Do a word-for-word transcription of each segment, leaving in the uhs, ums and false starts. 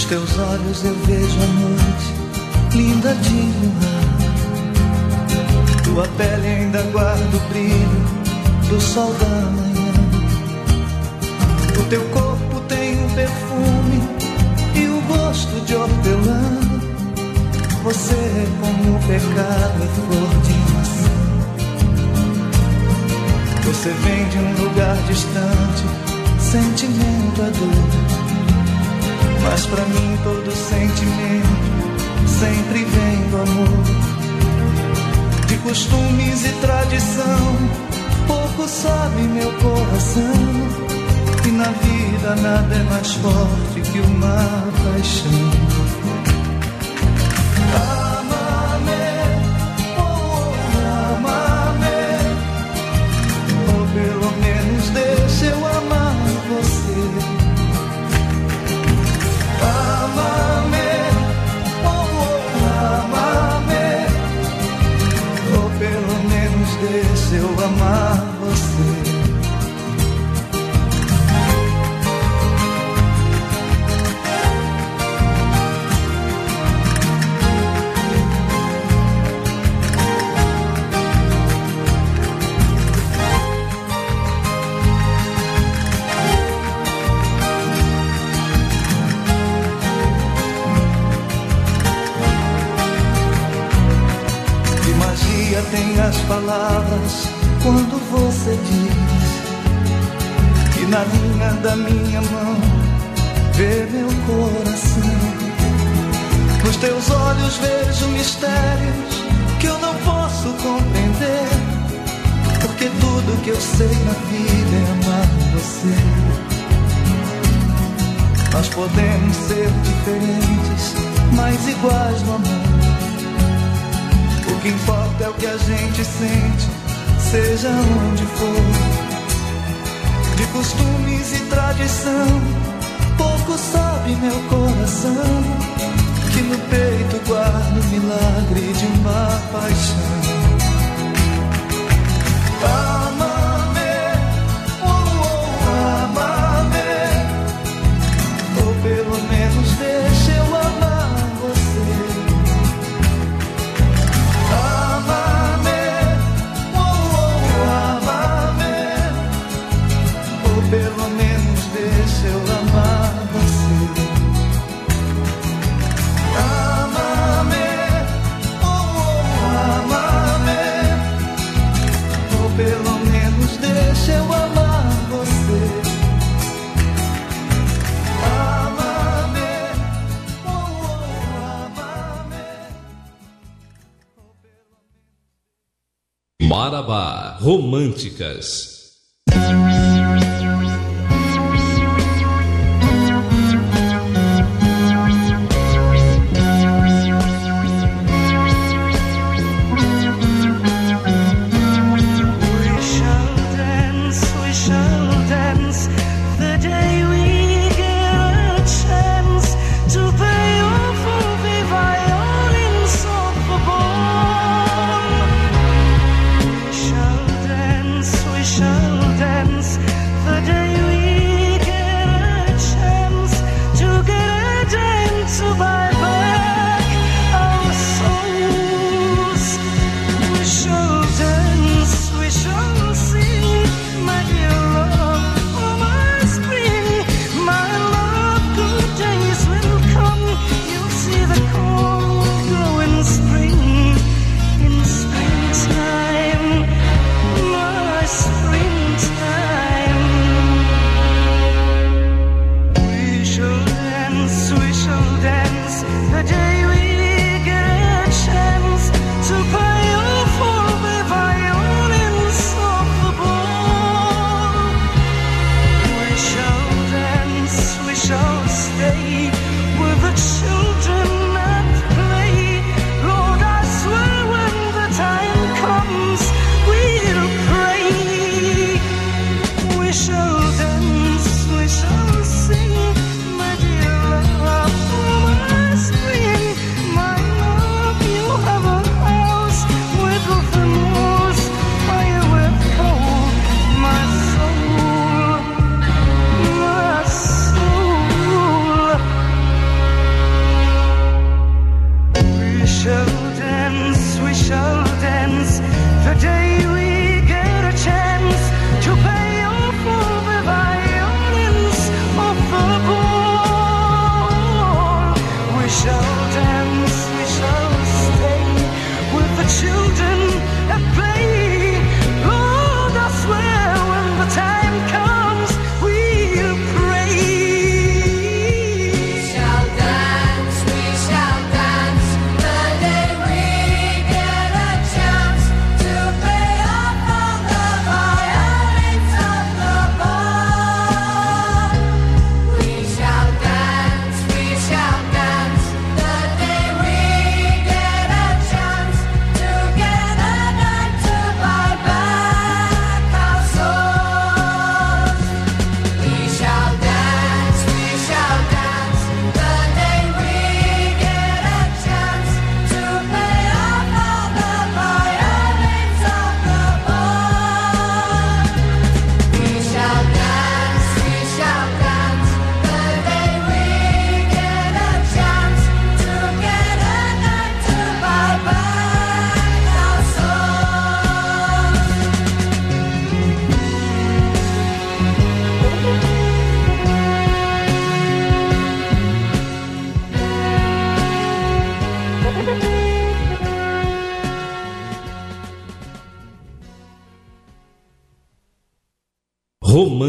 Nos teus olhos eu vejo a noite, linda de luar. Tua pele ainda guarda o brilho do sol da manhã. O teu corpo tem um perfume e o gosto de hortelã. Você é como o pecado, é flor de maçã. Você vem de um lugar distante, sentimento é dor. Mas pra mim todo sentimento sempre vem do amor. De costumes e tradição, pouco sabe meu coração. E na vida nada é mais forte que uma paixão. Ama-me, oh, ama-me, ou pelo menos deixa eu amar você. Ama-me, oh, ama-me, ou pelo menos deixa eu amar você. Tem as palavras quando você diz que na linha da minha mão vê meu coração. Nos teus olhos vejo mistérios que eu não posso compreender, porque tudo que eu sei na vida é amar você. Nós podemos ser diferentes, mas iguais no amor. O que importa é o que a gente sente, seja onde for. De costumes e tradição, pouco sabe meu coração, que no peito guarda o milagre de uma paixão. Ama-me, oh, oh, ama-me, ou pelo menos deixa eu amar você. Pelo menos deixa eu amar você. Ama-me, oh, oh, ama-me, ou pelo menos deixa eu amar você. Ama-me, oh, oh, ama-me. Marabá Românticas.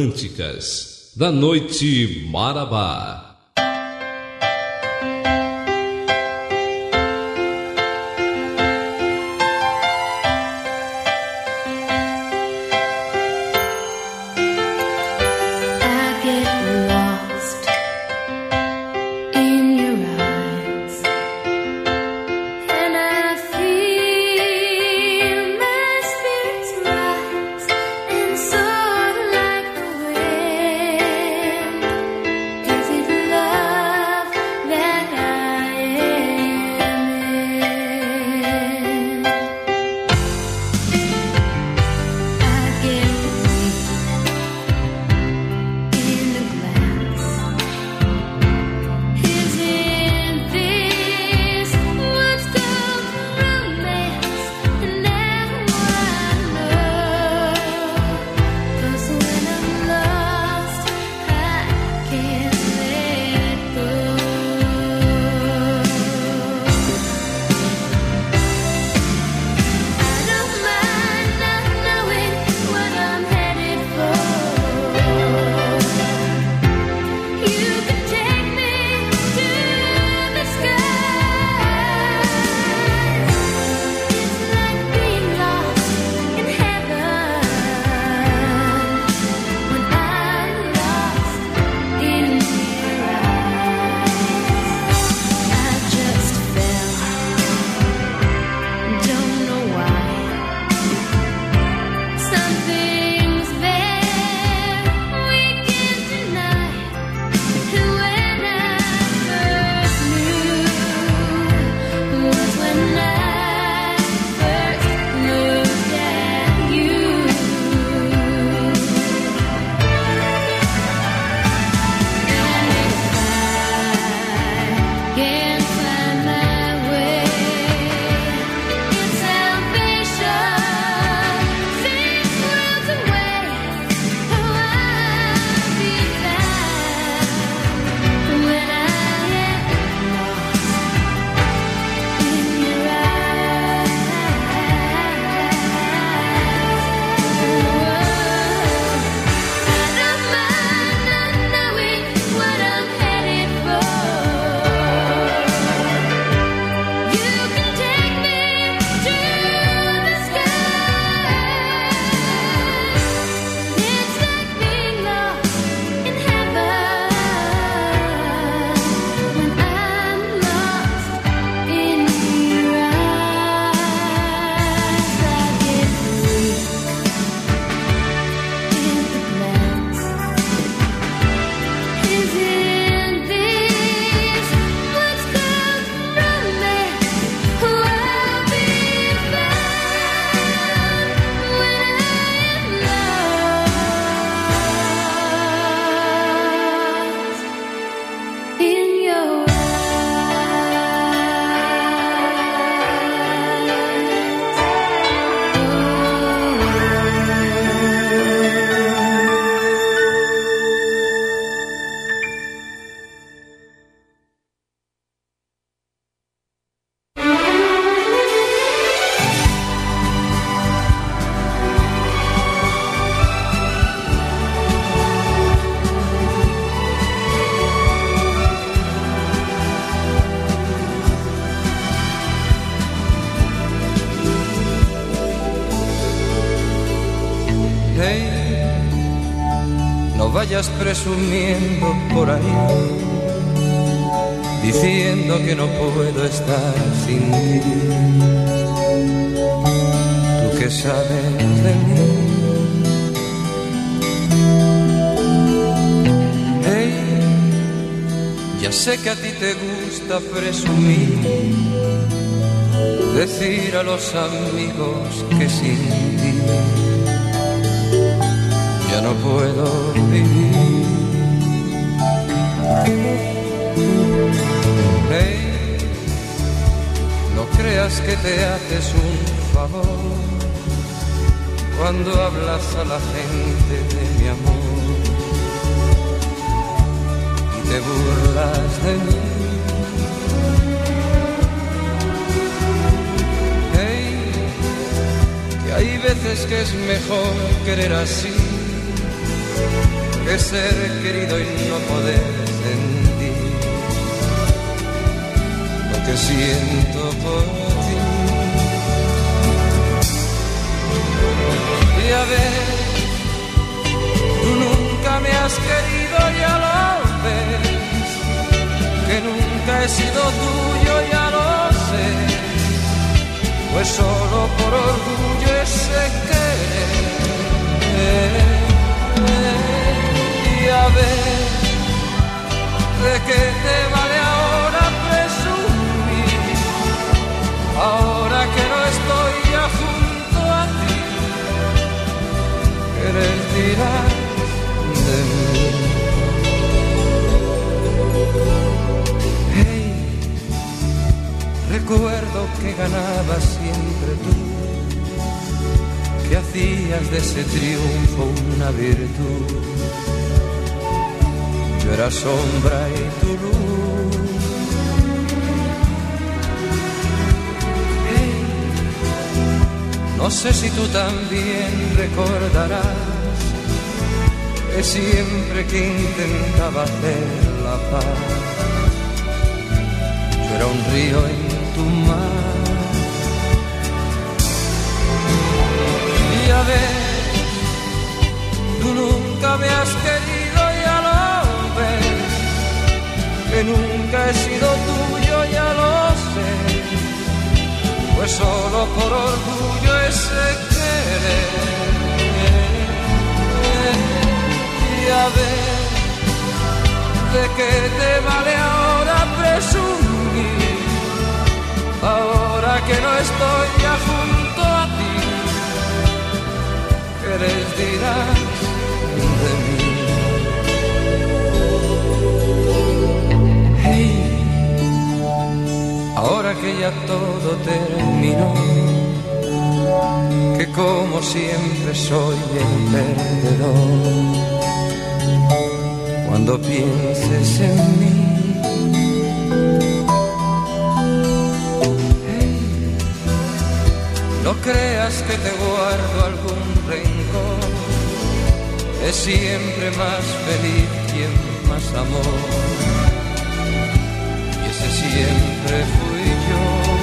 românticas da Noite Marabá. Vayas presumiendo por ahí, diciendo que no puedo estar sin ti. Tú que sabes de mí. Hey, ya sé que a ti te gusta presumir, decir a los amigos que sin ti ya no puedo vivir. Hey, no creas que te haces un favor cuando hablas a la gente de mi amor y te burlas de mí. Hey, que hay veces que es mejor querer así que ser querido y no poder sentir lo que siento por ti. Y a ver, tú nunca me has querido, ya lo ves, que nunca he sido tuyo, ya lo sé, pues solo por orgullo ese querer. Y a ver, ¿de qué te vale ahora presumir? Ahora que no estoy ya junto a ti, querer tirar de mí. Hey, recuerdo que ganabas siempre tú, que hacías de ese triunfo una virtud. Yo era sombra y tu luz. Hey, no sé si tú también recordarás que siempre que intentaba hacer la paz, yo era un río en tu mar. Y a ver, tú nunca me has querido, ya lo ves, que nunca he sido tuyo, ya lo sé, pues solo por orgullo ese querer. Y a ver, ¿de qué te vale ahora presumir? Ahora que no estoy ya junto a ti, ¿qué les dirás de mí? Hey, ahora que ya todo terminó, que como siempre soy el perdedor, cuando pienses en mí, hey, no creas que te guardo algún rencor, es siempre más feliz quien más amor, y ese siempre fui yo.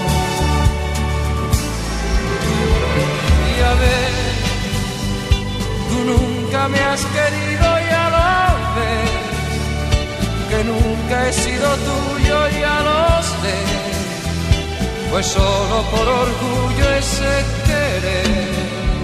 Y a ver, tú nunca me has querido, ya lo ves, que nunca he sido tuyo, ya lo sé, pues solo por orgullo ese querer.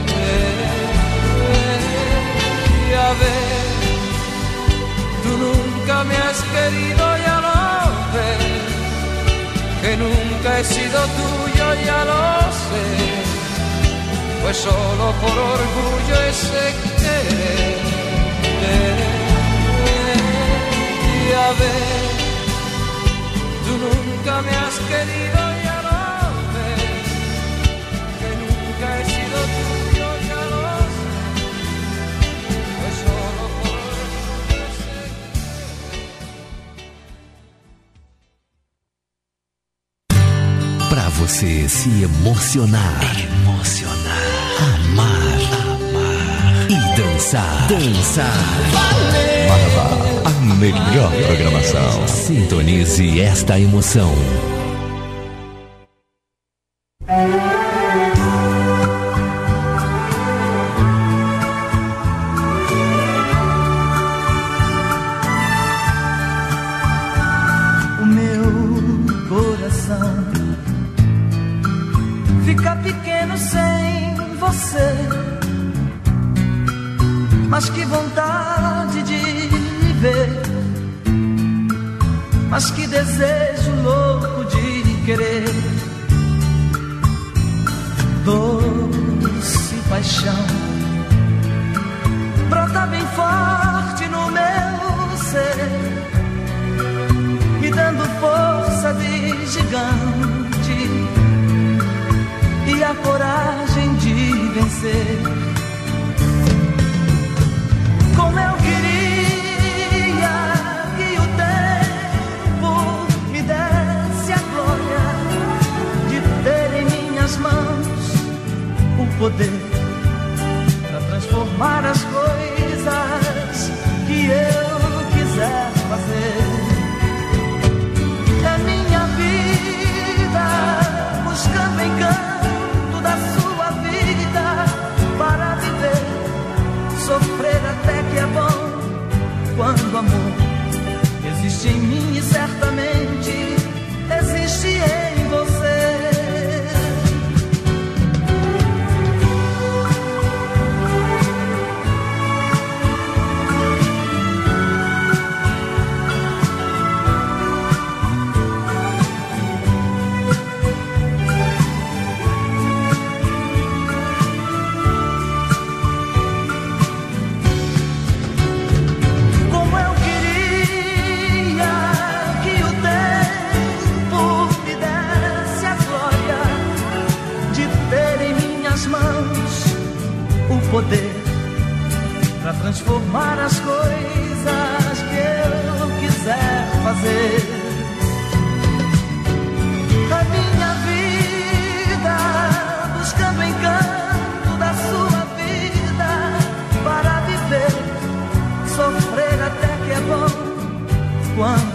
Y a ver, tú nunca me has querido, ya lo ves, que nunca he sido tuyo, ya lo sé, pues solo por orgullo ese querer. Y a ver, tú nunca me has querido, ya lo ves, que nunca he sido tuyo, ya lo sé, pues solo por orgullo ese querer. Pra você se emocionar, emocionar, amar, amar e dançar, dançar. Marabá, a melhor programação. Sintonize esta emoção. O meu coração fica pequeno sem você, mas que vontade de viver, mas que desejo louco de querer. Doce paixão brota bem forte no meu ser, me dando força de gigante e a coragem de vencer. Como eu queria que o tempo me desse a glória de ter em minhas mãos o poder para transformar as coisas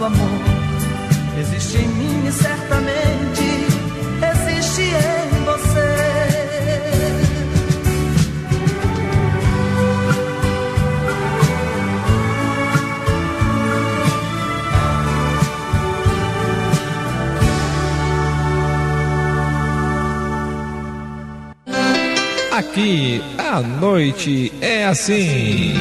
do amor existe em mim e certamente existe em você. Aqui a noite é assim.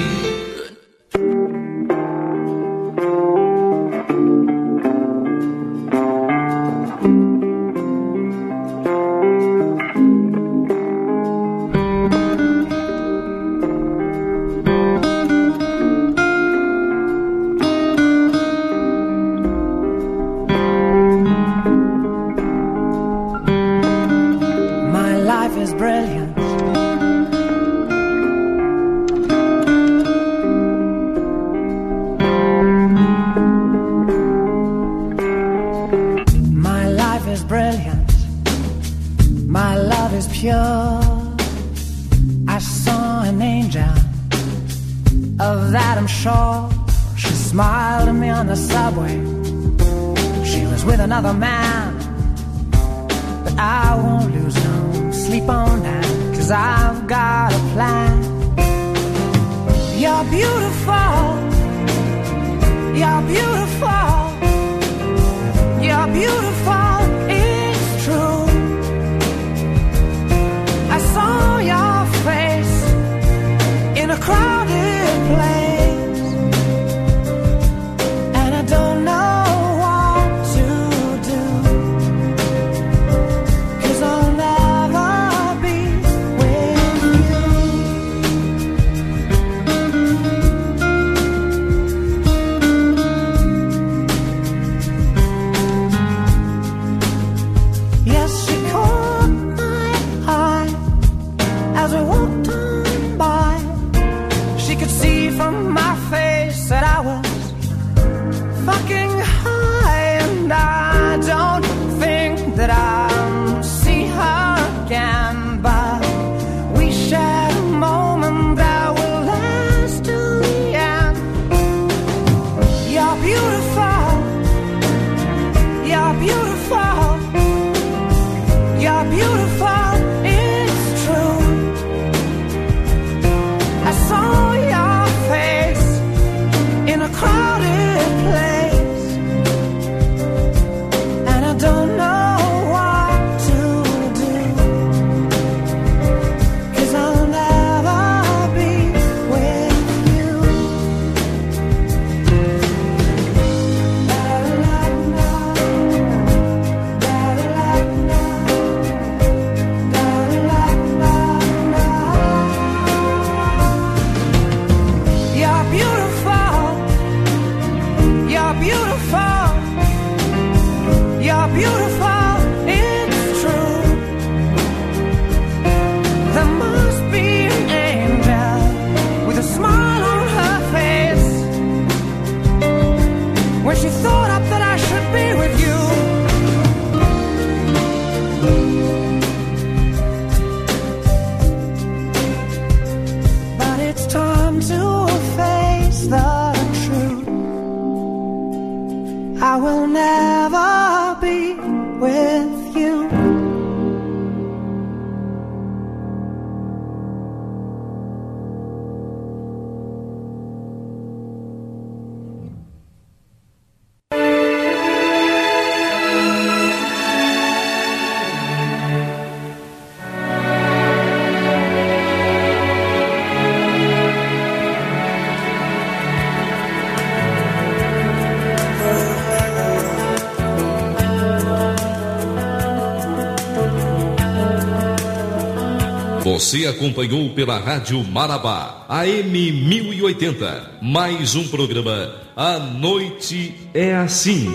Você acompanhou pela Rádio Marabá, A M mil e oitenta, mais um programa A Noite é Assim.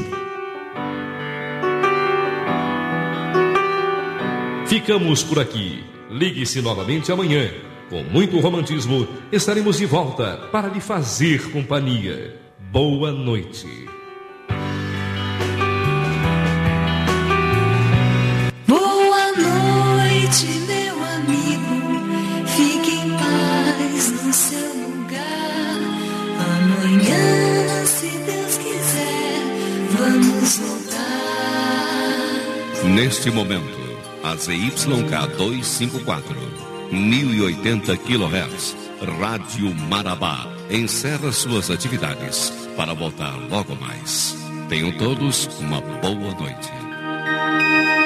Ficamos por aqui. Ligue-se novamente amanhã. Com muito romantismo, estaremos de volta para lhe fazer companhia. Boa noite. Boa noite, meu amigo. Fique em paz no seu lugar. Amanhã, se Deus quiser, Neste momento, a Z Y K duzentos e cinquenta e quatro, mil e oitenta quilohertz, Rádio Marabá, encerra suas atividades para voltar logo mais. Tenham todos uma boa noite.